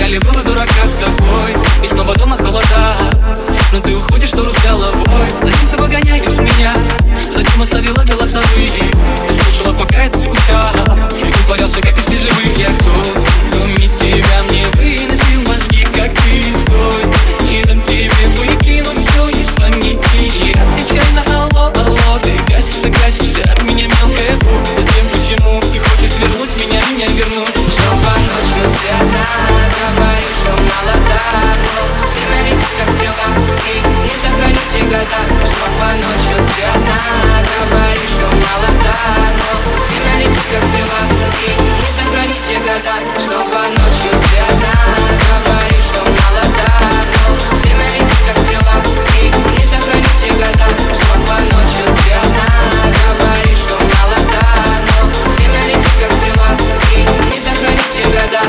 ли было дурака с тобой? И снова дома холода, но ты уходишь ссору с головой. Зачем ты погоняешь меня? Зачем оставила голосовые? Ты слушала, пока я тут скучала, и притворялся, как и все живые. Я кто? Кроме тебя мне выносил мозги, как ты стой. Не дам тебе выкинуть все из памяти. Отвечай на алло, алло. Ты гасишься от меня, мелкая путь. Затем почему ты хочешь вернуть меня вернуть? Что по ночью ты одна, говоришь, что молода, но время летит, как стрела, и не сохранить те года. Что по ночью ты одна, говоришь, что молода, но время летит, как стрела, и не сохранить те года. Что по ночью ты одна, говоришь, что молода, но время летит, как стрела, и не сохранить те года. Что по ночью ты одна, говоришь, что молода, но время летит, как стрела, и не сохранить те года.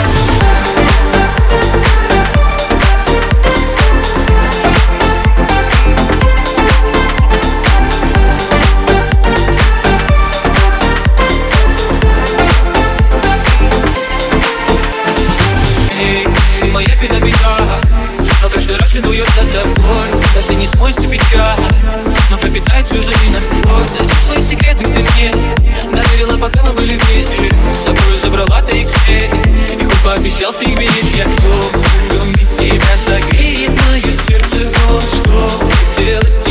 Моя беда, но каждый раз иду я за тобой. Даже не смойся печаль, но пропитает всю жизнь насквозь. Зачем свои секреты ты мне доверила, пока мы были вместе? С собой забрала ты их все, и хоть пообещался их беречь. Я кто? Кроме тебя согреет мое сердце, вот что делать